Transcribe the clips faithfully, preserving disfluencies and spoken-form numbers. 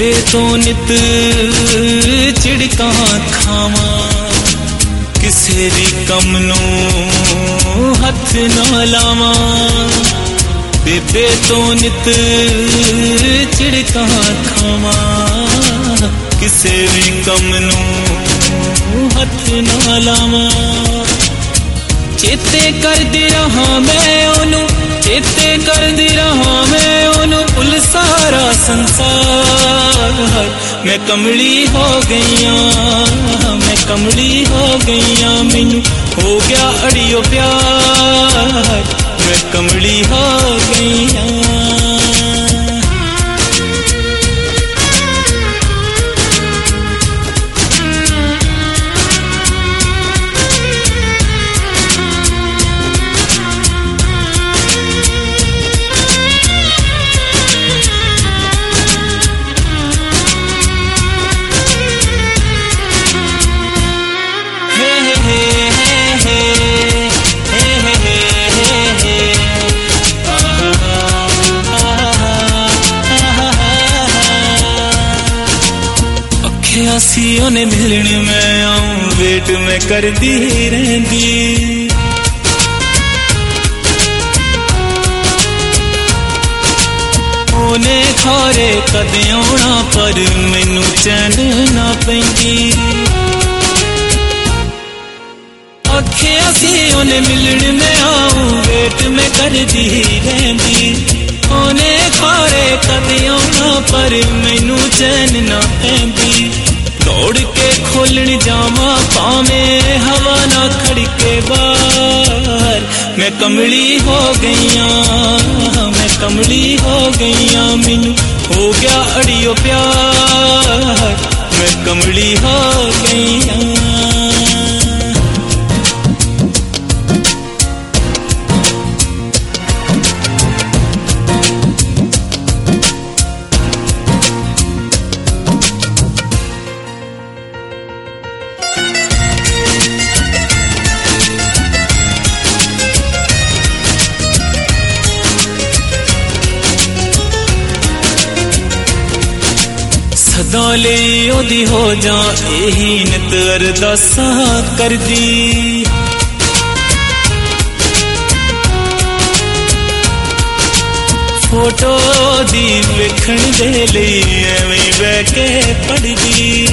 बेबे तो नित चिड़का खावा किसे भी कम नूं हथ ना लावा बेबे तो नित चिड़का खावा किसे भी कम नूं हथ ना लावा चेते कर दी रहा मैं ओनू चेते कर दी रहा मैं ओनू उल सारा संसार मैं कमली हो गईया मैं कमली हो गईया मैनू हो गया अड़ियो प्यार मैं कमली हो गईया सी उन्हें मिलने मैं आऊं वेट में कर दी रहंदी ओने खारे कदे आना पर मैनू चैन ना पैंदी आखिया सी उन्हें मिलने में आऊं वेट में कर दी रहंदी ओने खारे कदे आना पर मैनू चैन ना पैंदी दौड़ के खोलण जावा पावे हवा ना खड़के बाहर मैं कमली हो गईया मैं कमली हो गईया मैनू हो गया अड़ियो प्यार मैं कमली हो गईया सदाले ओदी हो जा यही नित अरदासा कर दी फोटो दी वेखण दे लई एवें बह के पढ़दी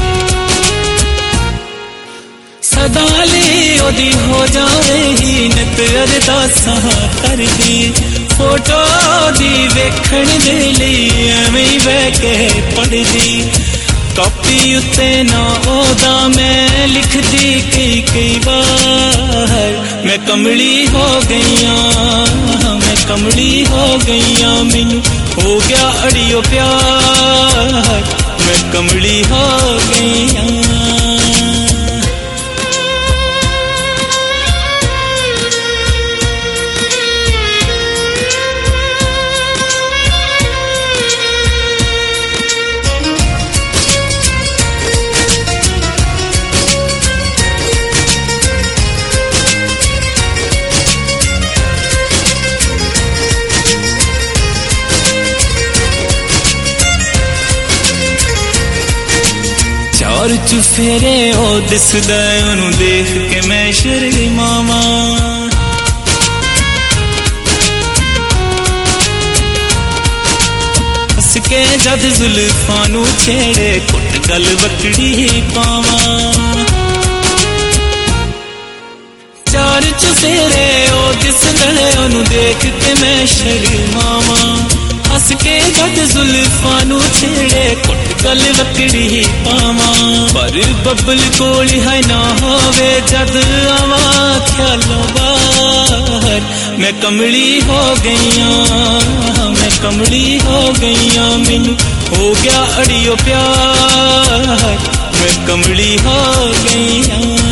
सदाले ओदी हो जा यही नित अरदासा कर दी फोटो दी वेखण दे लई एवें बह के पढ़दी कापी उत्ते ना ओदा मैं लिखदी कई कई बार मैं कमली हो गईया मैं कमली हो गईया मैनू हो गया अड़ियो प्यार मैं कमली हो गईया चार चुफेरे ओ दिसदा ओनू देख के मैं शर्मावा हस के जद जुल्फां नू छेड़े कुट गल बकड़ी पावा चार चुफेरे ओ दिसदा ओनू देख के मैं शर्मावा हस के जद जुल्फां नू छेड़े कुट गल वकड़ी पावा पर बबल कोल है ना होवे जद आवा ख्यालों बाहर मैं कमली हो गईया मैं कमली हो गईया मैनू हो गया अड़ियो प्यार मैं कमली हो गईया